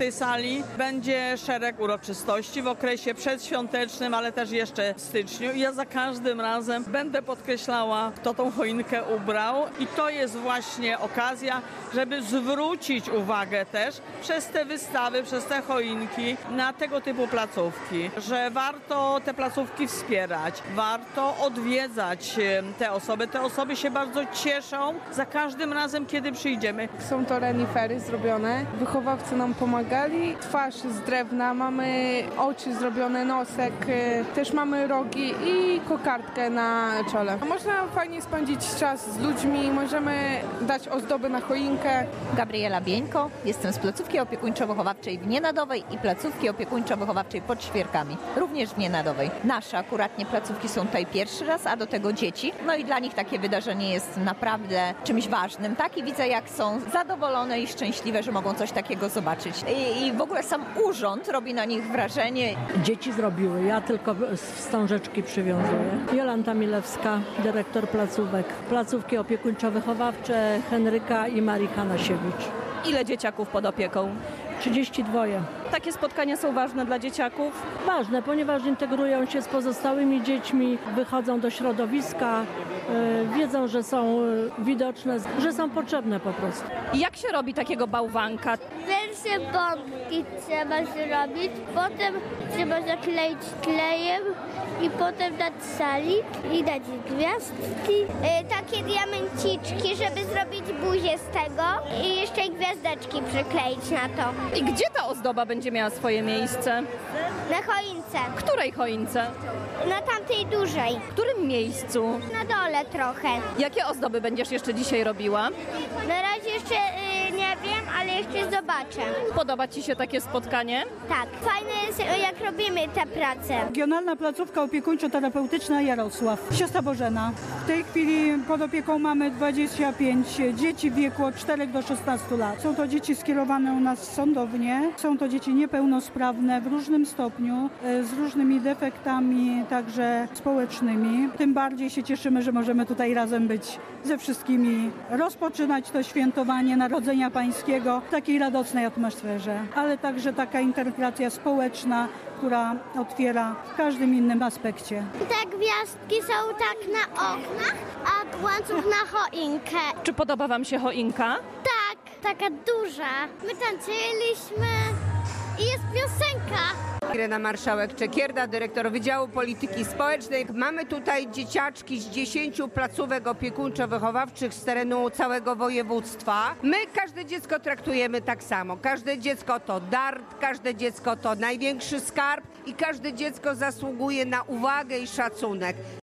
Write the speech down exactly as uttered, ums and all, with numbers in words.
tej sali będzie szereg uroczystości w okresie przedświątecznym, ale też jeszcze w styczniu. I ja za każdym razem będę podkreślała, kto tą choinkę ubrał. I to jest właśnie okazja, żeby zwrócić uwagę też przez te wystawy, przez te choinki na tego typu placówki, że warto te placówki wspierać, warto odwiedzać te osoby. Te osoby się bardzo cieszą za każdym razem, kiedy przyjdziemy. Są to renifery zrobione, wychowawcy nam pomagali, twarz z drewna, mamy oczy zrobione, nosek, też mamy rogi i kokardkę na czole. Można fajnie spędzić czas z ludźmi, możemy dać ozdoby na choinkę. Gabriela Bieńko, jestem z placówki opiekuńczo-wychowawczej w Nienadowej i placówki opiekuńczo-wychowawczej pod Świerkami, również w Nienadowej. Nasze akuratnie placówki są tutaj pierwszy raz, a do tego dzieci. No i dla nich takie wydarzenie jest naprawdę czymś ważnym, tak? I widzę, jak są zadowolone i szczęśliwe, że mogą coś takiego zobaczyć. I, i w ogóle sam urząd robi na nich wrażenie. Dzieci zrobiły, ja tylko wstążeczki przywiązuję. Jolanta Milewska, dyrektor placówek. Placówki opiekuńczo-wychowawcze Henryka i Marii Hanasiewicz. Ile dzieciaków pod opieką? trzydzieści dwa. Takie spotkania są ważne dla dzieciaków? Ważne, ponieważ integrują się z pozostałymi dziećmi, wychodzą do środowiska, yy, wiedzą, że są yy, widoczne, że są potrzebne po prostu. I jak się robi takiego bałwanka? Pierwsze bombki trzeba zrobić, potem trzeba zakleić klejem i potem dać salik i dać gwiazdki. E, takie diamenciczki, żeby zrobić buzię z tego i jeszcze gwiazdeczki przykleić na to. I gdzie ta ozdoba będzie miała swoje miejsce? Na choince. Której choince? Na tamtej dużej. W którym miejscu? Na dole trochę. Jakie ozdoby będziesz jeszcze dzisiaj robiła? Na razie jeszcze y, nie wiem, ale jeszcze zobaczę. Podoba Ci się takie spotkanie? Tak. Fajne jest, jak robimy tę pracę. Regionalna placówka opiekuńczo-terapeutyczna Jarosław. Siostra Bożena. W tej chwili pod opieką mamy dwadzieścia pięć dzieci w wieku od czterech do szesnastu lat. Są to dzieci skierowane u nas sądownie. Są to dzieci niepełnosprawne w różnym stopniu, z różnymi defektami, także społecznymi. Tym bardziej się cieszymy, że możemy tutaj razem być ze wszystkimi, rozpoczynać to świętowanie Narodzenia Pańskiego w takiej radosnej atmosferze, ale także taka integracja społeczna, która otwiera w każdym innym aspekcie. Te gwiazdki są tak na oknach, a łańcuch na choinkę. Czy podoba Wam się choinka? Tak, taka duża. My tańczyliśmy i jest piosenka. Irena Marszałek-Czekierda, dyrektor Wydziału Polityki Społecznej. Mamy tutaj dzieciaczki z dziesięciu placówek opiekuńczo-wychowawczych z terenu całego województwa. My każde dziecko traktujemy tak samo. Każde dziecko to dar, każde dziecko to największy skarb i każde dziecko zasługuje na uwagę i szacunek.